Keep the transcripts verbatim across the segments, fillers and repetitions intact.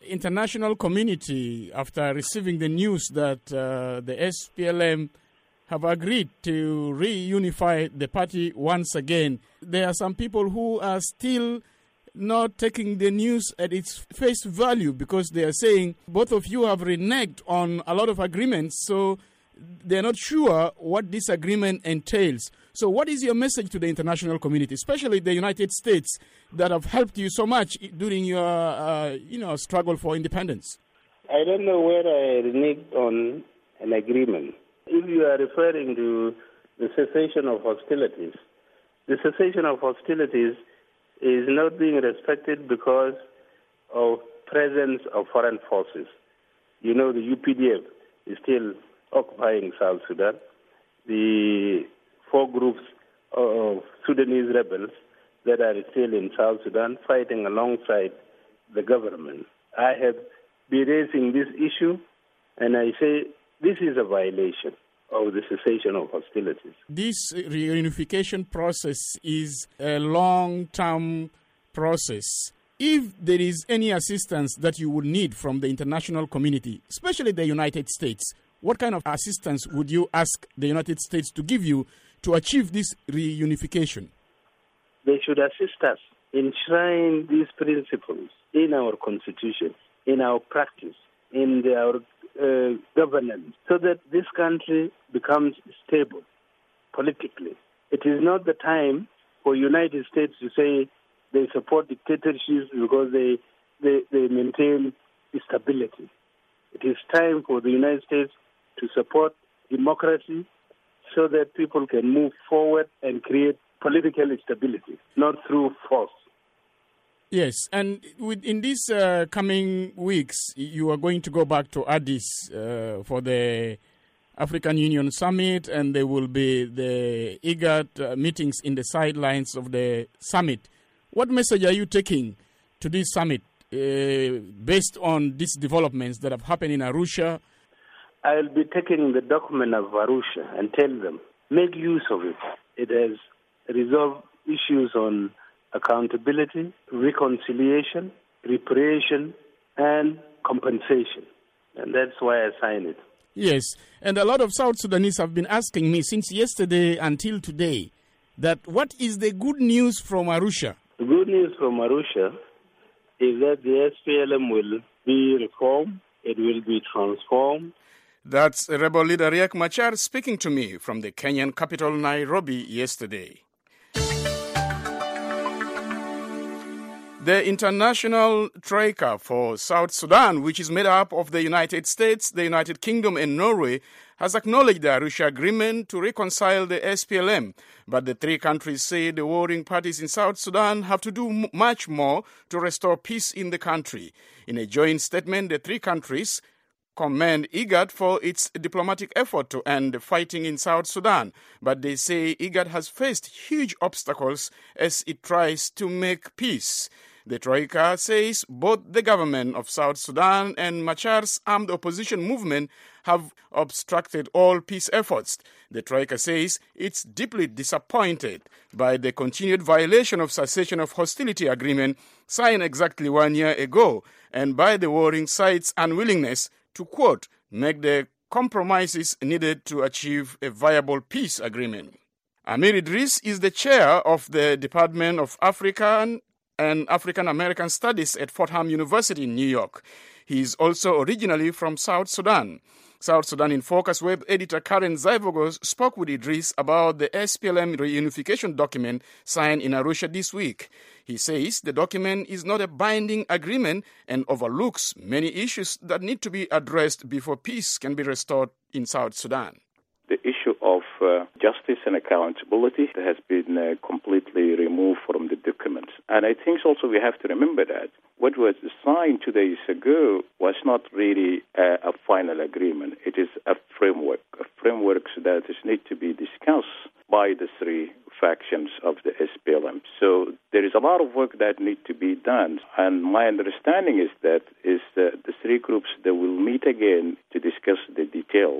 international community, after receiving the news that uh, the S P L M have agreed to reunify the party once again, there are some people who are still not taking the news at its face value, because they are saying both of you have reneged on a lot of agreements, so they're not sure what this agreement entails. So what is your message to the international community, especially the United States, that have helped you so much during your uh, you know, struggle for independence? I don't know where I reneged on an agreement. If you are referring to the cessation of hostilities, the cessation of hostilities is not being respected because of presence of foreign forces. You know, the U P D F is still occupying South Sudan. The four groups of Sudanese rebels that are still in South Sudan fighting alongside the government. I have been raising this issue, and I say this is a violation of the cessation of hostilities. This reunification process is a long-term process. If there is any assistance that you would need from the international community, especially the United States, what kind of assistance would you ask the United States to give you to achieve this reunification? They should assist us, enshrine these principles in our constitution, in our practice, in the, our uh, governance, so that this country becomes stable politically. It is not the time for United States to say they support dictatorships because they, they, they maintain stability. It is time for the United States to support democracy so that people can move forward and create political stability, not through force. Yes, and in these uh, coming weeks, you are going to go back to Addis uh, for the African Union Summit, and there will be the IGAD uh, meetings in the sidelines of the summit. What message are you taking to this summit uh, based on these developments that have happened in Arusha? I'll be taking the document of Arusha and tell them, make use of it. It has resolved issues on accountability, reconciliation, reparation, and compensation. And that's why I signed it. Yes, and a lot of South Sudanese have been asking me since yesterday until today that what is the good news from Arusha? The good news from Arusha is that the S P L M will be reformed, it will be transformed. That's Rebel leader Riek Machar speaking to me from the Kenyan capital Nairobi yesterday. The International Troika for South Sudan, which is made up of the United States, the United Kingdom and Norway, has acknowledged the Arusha Agreement to reconcile the S P L M. But the three countries say the warring parties in South Sudan have to do m- much more to restore peace in the country. In a joint statement, the three countries commend IGAD for its diplomatic effort to end the fighting in South Sudan, but they say IGAD has faced huge obstacles as it tries to make peace. The Troika says both the government of South Sudan and Machar's armed opposition movement have obstructed all peace efforts. The Troika says it's deeply disappointed by the continued violation of cessation of hostility agreement signed exactly one year ago and by the warring sides' unwillingness to, quote, make the compromises needed to achieve a viable peace agreement. Amir Idris is the chair of the Department of African and African American Studies at Fordham University in New York. He is also originally from South Sudan. South Sudan in Focus web editor Karen Zaivogos spoke with Idris about the S P L M reunification document signed in Arusha this week. He says the document is not a binding agreement and overlooks many issues that need to be addressed before peace can be restored in South Sudan. The issue of uh, justice and accountability has been uh, completely removed from the document. And I think also we have to remember that what was signed two days ago was not really uh, a final agreement. It is a framework, a framework that is need to be discussed by the three factions of the S P L M. So there is a lot of work that needs to be done. And my understanding is that is uh, the three groups that will meet again to discuss the details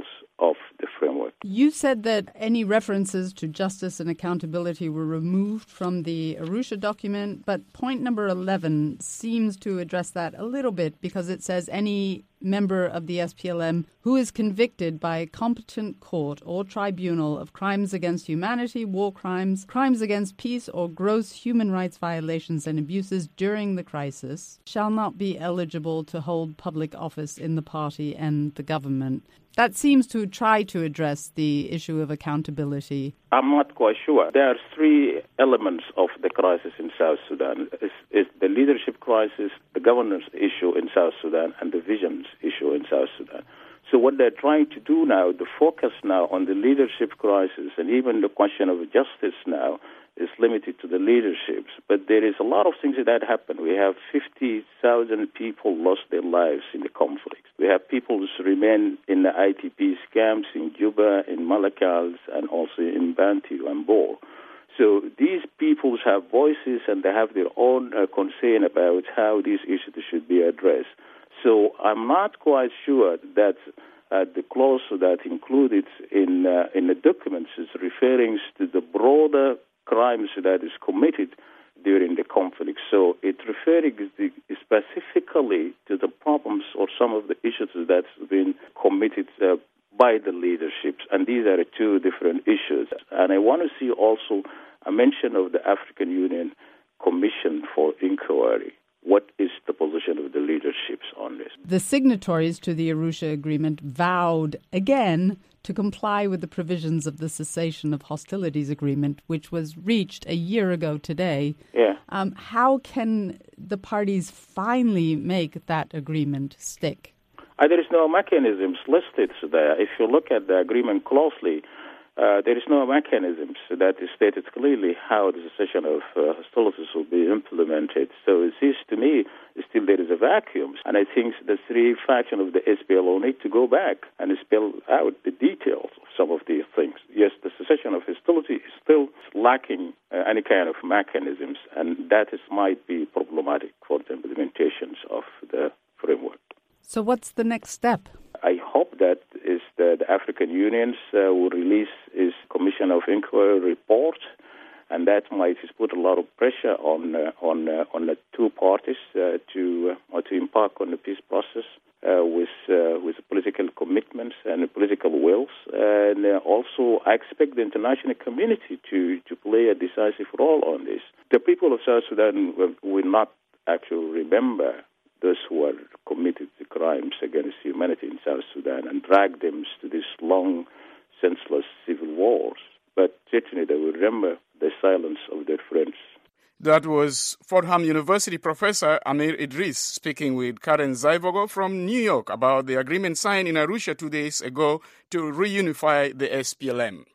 of the framework. You said that any references to justice and accountability were removed from the Arusha document, but point number eleven seems to address that a little bit because it says any member of the S P L M who is convicted by a competent court or tribunal of crimes against humanity, war crimes, crimes against peace, or gross human rights violations and abuses during the crisis shall not be eligible to hold public office in the party and the government. That seems to try to address the issue of accountability. I'm not quite sure. There are three elements of the crisis in South Sudan. It's, it's the leadership crisis, the governance issue in South Sudan, and the visions issue in South Sudan. So what they're trying to do now, the focus now on the leadership crisis and even the question of justice now is limited to the leaderships. But there is a lot of things that happen. We have fifty thousand people lost their lives in the conflict. We have people who remain in the I T P camps in Juba, in Malakal, and also in Bantu and Bor. So these peoples have voices and they have their own uh, concern about how these issues should be addressed. So I'm not quite sure that uh, the clause that included in uh, in the documents is referring to the broader crimes that is committed during the conflict. So it refers specifically to the problems or some of the issues that's been committed uh, by the leaderships. And these are two different issues. And I want to see also a mention of the African Union Commission for Inquiry. What is the position of the leaderships on this? The signatories to the Arusha Agreement vowed again to comply with the provisions of the Cessation of Hostilities Agreement, which was reached a year ago today. Yeah. Um, how can the parties finally make that agreement stick? Uh, there is no mechanisms listed there. If you look at the agreement closely, Uh, there is no mechanisms that is stated clearly how the cessation of uh, hostilities will be implemented. So it seems to me still there is a vacuum. And I think the three factions of the S P L O need to go back and spell out the details of some of these things. Yes, the cessation of hostility is still lacking uh, any kind of mechanisms, and that is, might be problematic for the implementations of the framework. So what's the next step? I hope that is the, the African Unions uh, will release its Commission of Inquiry report, and that might put a lot of pressure on uh, on uh, on the two parties uh, to uh, to embark on the peace process uh, with uh, with political commitments and political wills, and uh, also I expect the international community to to play a decisive role on this. The people of South Sudan will, will not actually remember those who are committed to crimes against humanity in South Sudan and drag them to these long, senseless civil wars. But certainly they will remember the silence of their friends. That was Fordham University professor Amir Idris speaking with Karen Zaivogo from New York about the agreement signed in Arusha two days ago to reunify the S P L M.